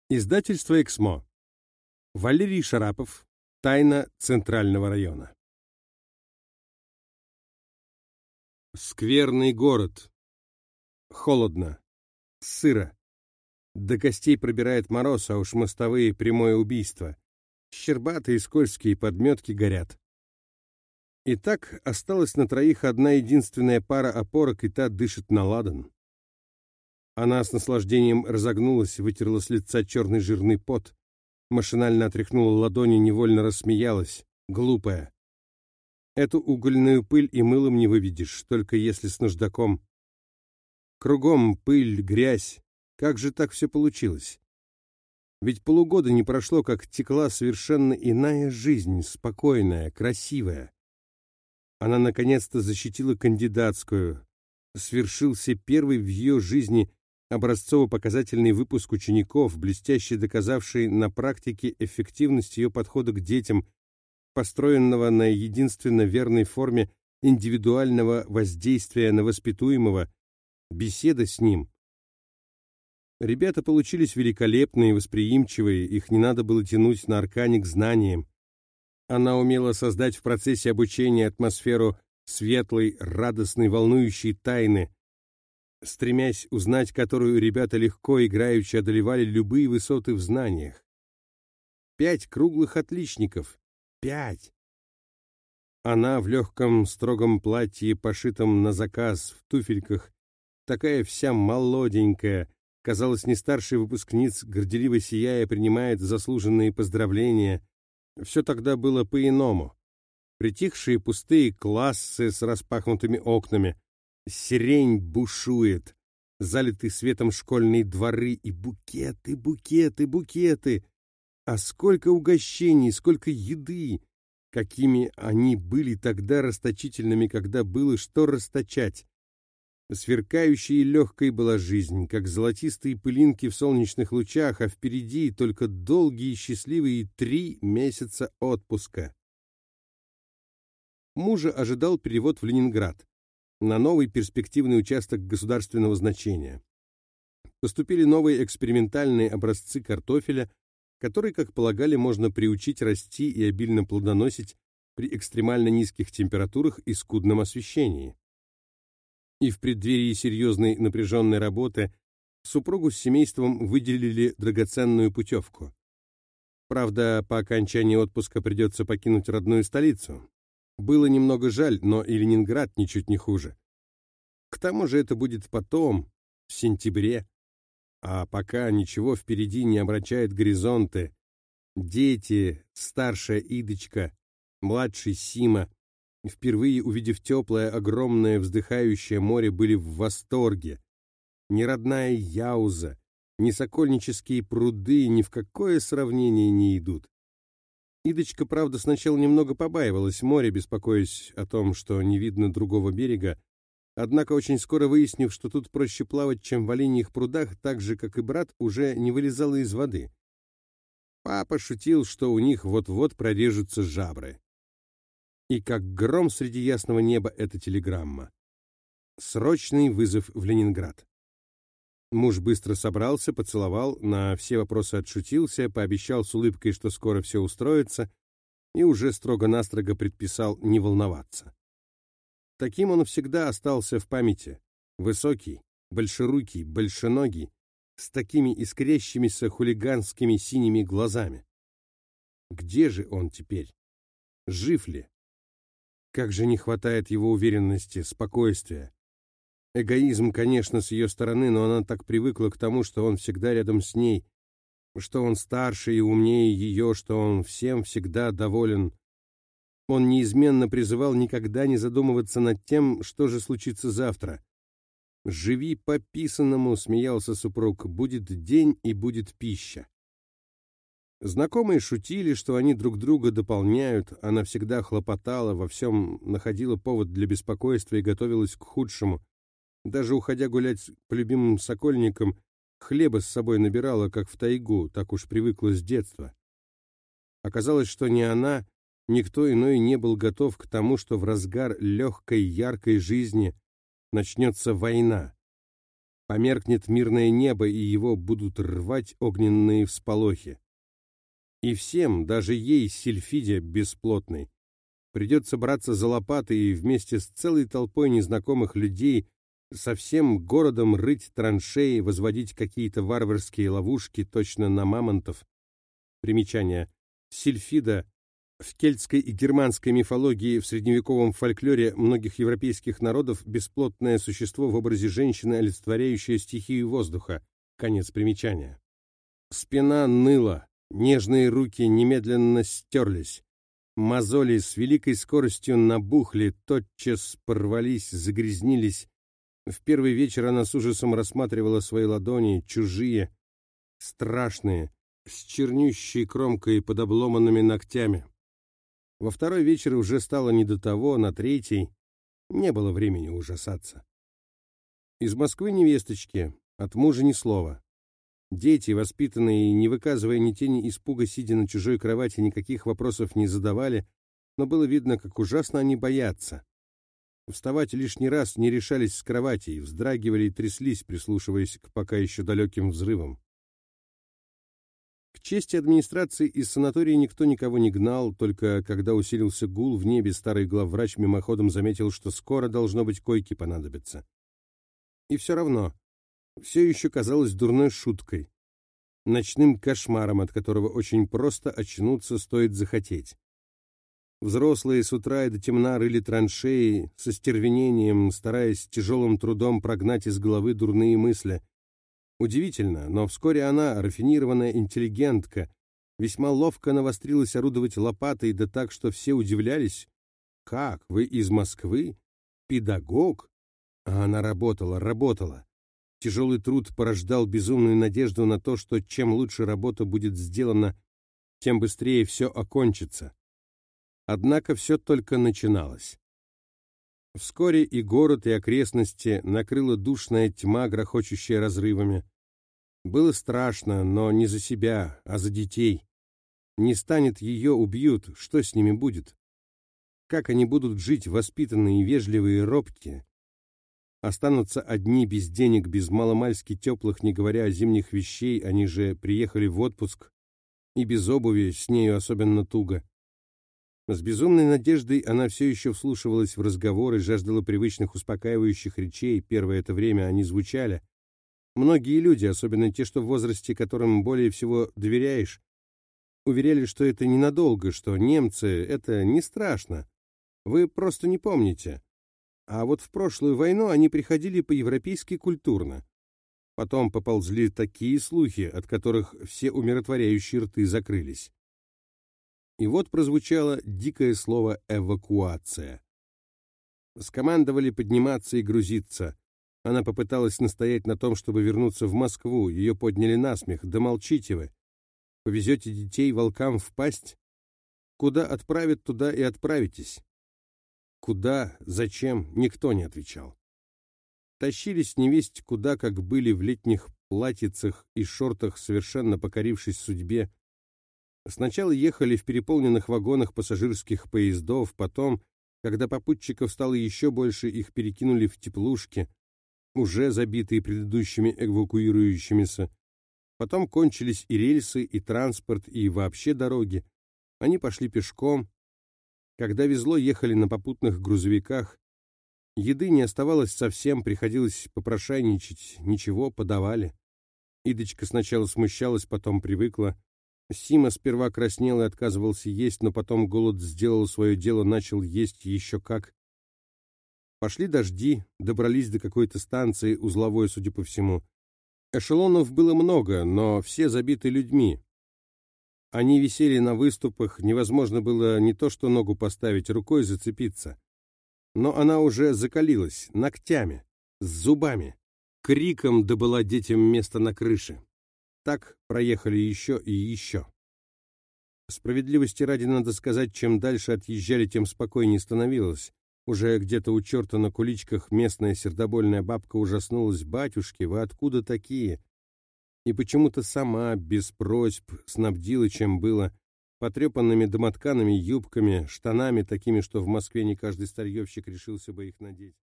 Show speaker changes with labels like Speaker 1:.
Speaker 1: Издательство «Эксмо». Валерий Шарапов. Тайна Центрального района. Скверный город. Холодно. Сыро. До костей пробирает мороз, а уж мостовые — прямое убийство. Щербатые скользкие подметки горят. Итак, осталась на троих одна единственная пара опорок, и та дышит на ладан. Она с наслаждением разогнулась, вытерла с лица черный жирный пот, машинально отряхнула ладони, невольно рассмеялась. Глупая. Эту угольную пыль и мылом не выведешь, только если с наждаком. Кругом пыль, грязь. Как же так все получилось? Ведь полугода не прошло, как текла совершенно иная жизнь, спокойная, красивая. Она наконец-то защитила кандидатскую. Свершился первый в ее жизни образцово-показательный выпуск учеников, блестяще доказавший на практике эффективность ее подхода к детям, построенного на единственно верной форме индивидуального воздействия на воспитуемого, беседа с ним. Ребята получились великолепные, восприимчивые, их не надо было тянуть на аркане к знаниям. Она умела создать в процессе обучения атмосферу светлой, радостной, волнующей тайны, стремясь узнать которую ребята легко, играючи одолевали любые высоты в знаниях. 5 круглых отличников. 5. Она в легком строгом платье, пошитом на заказ, в туфельках, такая вся молоденькая, казалось, не старше выпускниц, горделиво сияя, принимает заслуженные поздравления. Все тогда было по-иному. Притихшие пустые классы с распахнутыми окнами, сирень бушует, залитые светом школьные дворы и букеты, букеты, букеты. А сколько угощений, сколько еды! Какими они были тогда расточительными, когда было что расточать! Сверкающей и легкой была жизнь, как золотистые пылинки в солнечных лучах, а впереди только долгие и счастливые 3 месяца отпуска. Мужа ожидал перевод в Ленинград, на новый перспективный участок государственного значения. Поступили новые экспериментальные образцы картофеля, который, как полагали, можно приучить расти и обильно плодоносить при экстремально низких температурах и скудном освещении. И в преддверии серьезной напряженной работы супругу с семейством выделили драгоценную путевку. Правда, по окончании отпуска придется покинуть родную столицу. Было немного жаль, но и Ленинград ничуть не хуже. К тому же это будет потом, в сентябре. А пока ничего впереди не омрачает горизонты. Дети, старшая Идочка, младший Сима, впервые увидев теплое, огромное, вздыхающее море, были в восторге. Ни родная Яуза, ни сокольнические пруды ни в какое сравнение не идут. Идочка, правда, сначала немного побаивалась моря, беспокоясь о том, что не видно другого берега, однако очень скоро выяснив, что тут проще плавать, чем в оленьих прудах, так же, как и брат, уже не вылезала из воды. Папа шутил, что у них вот-вот прорежутся жабры. И как гром среди ясного неба эта телеграмма. Срочный вызов в Ленинград. Муж быстро собрался, поцеловал, на все вопросы отшутился, пообещал с улыбкой, что скоро все устроится, и уже строго-настрого предписал не волноваться. Таким он всегда остался в памяти. Высокий, большерукий, большеногий, с такими искрящимися хулиганскими синими глазами. Где же он теперь? Жив ли? Как же не хватает его уверенности, спокойствия. Эгоизм, конечно, с ее стороны, но она так привыкла к тому, что он всегда рядом с ней, что он старше и умнее ее, что он всем всегда доволен. Он неизменно призывал никогда не задумываться над тем, что же случится завтра. «Живи по-писанному», — смеялся супруг, — «будет день и будет пища». Знакомые шутили, что они друг друга дополняют, она всегда хлопотала, во всем находила повод для беспокойства и готовилась к худшему. Даже уходя гулять по любимым сокольникам, хлеба с собой набирала, как в тайгу, так уж привыкла с детства. Оказалось, что ни она, никто иной не был готов к тому, что в разгар легкой, яркой жизни начнется война. Померкнет мирное небо, и его будут рвать огненные всполохи. И всем, даже ей, Сильфиде бесплотной, придется браться за лопаты и вместе с целой толпой незнакомых людей со всем городом рыть траншеи, возводить какие-то варварские ловушки точно на мамонтов. Примечание. Сильфида в кельтской и германской мифологии, в средневековом фольклоре многих европейских народов бесплотное существо в образе женщины, олицетворяющее стихию воздуха. Конец примечания. Спина ныла, нежные руки немедленно стерлись. Мозоли с великой скоростью набухли, тотчас порвались, загрязнились. В первый вечер она с ужасом рассматривала свои ладони, чужие, страшные, с чернющей кромкой под обломанными ногтями. Во второй вечер уже стало не до того, на третий не было времени ужасаться. Из Москвы невесточки, от мужа ни слова. Дети, воспитанные и не выказывая ни тени испуга, сидя на чужой кровати, никаких вопросов не задавали, но было видно, как ужасно они боятся. Вставать лишний раз не решались с кровати и вздрагивали и тряслись, прислушиваясь к пока еще далеким взрывам. К чести администрации из санатория никто никого не гнал, только когда усилился гул в небе, старый главврач мимоходом заметил, что скоро, должно быть, койки понадобятся. И все равно, все еще казалось дурной шуткой, ночным кошмаром, от которого очень просто очнуться стоит захотеть. Взрослые с утра и до темна рыли траншеи, со стервенением, стараясь тяжелым трудом прогнать из головы дурные мысли. Удивительно, но вскоре она, рафинированная интеллигентка, весьма ловко навострилась орудовать лопатой, да так, что все удивлялись. «Как? Вы из Москвы? Педагог?» А она работала. Тяжелый труд порождал безумную надежду на то, что чем лучше работа будет сделана, тем быстрее все окончится. Однако все только начиналось. Вскоре и город, и окрестности накрыла душная тьма, грохочущая разрывами. Было страшно, но не за себя, а за детей. Не станет ее, убьют, что с ними будет? Как они будут жить, воспитанные, вежливые, робкие? Останутся одни, без денег, без маломальски теплых, не говоря о зимних вещей, они же приехали в отпуск, и без обуви, с нею особенно туго. С безумной надеждой она все еще вслушивалась в разговоры, жаждала привычных успокаивающих речей, первое это время они звучали. Многие люди, особенно те, что в возрасте, которым более всего доверяешь, уверяли, что это ненадолго, что немцы — это не страшно. Вы просто не помните. А вот в прошлую войну они приходили по-европейски культурно. Потом поползли такие слухи, от которых все умиротворяющие рты закрылись. И вот прозвучало дикое слово «эвакуация». Скомандовали подниматься и грузиться. Она попыталась настоять на том, чтобы вернуться в Москву. Ее подняли на смех. «Да молчите вы! Повезете детей волкам в пасть? Куда отправят, туда и отправитесь». Куда, зачем, никто не отвечал. Тащились невесть куда, как были в летних платьицах и шортах, совершенно покорившись судьбе. Сначала ехали в переполненных вагонах пассажирских поездов, потом, когда попутчиков стало еще больше, их перекинули в теплушки, уже забитые предыдущими эвакуирующимися. Потом кончились и рельсы, и транспорт, и вообще дороги. Они пошли пешком. Когда везло, ехали на попутных грузовиках. Еды не оставалось совсем, приходилось попрошайничать, ничего, подавали. Идочка сначала смущалась, потом привыкла. Сима сперва краснел и отказывался есть, но потом голод сделал свое дело, начал есть еще как. Пошли дожди, добрались до какой-то станции, узловой, судя по всему. Эшелонов было много, но все забиты людьми. Они висели на выступах, невозможно было не то что ногу поставить, рукой зацепиться. Но она уже закалилась, ногтями, с зубами, криком добыла детям место на крыше. Так проехали еще и еще. Справедливости ради надо сказать, чем дальше отъезжали, тем спокойнее становилось. Уже где-то у черта на куличках местная сердобольная бабка ужаснулась: «Батюшки, вы откуда такие?» И почему-то сама, без просьб, снабдила, чем было, потрепанными домоткаными юбками, штанами такими, что в Москве не каждый старьевщик решился бы их надеть.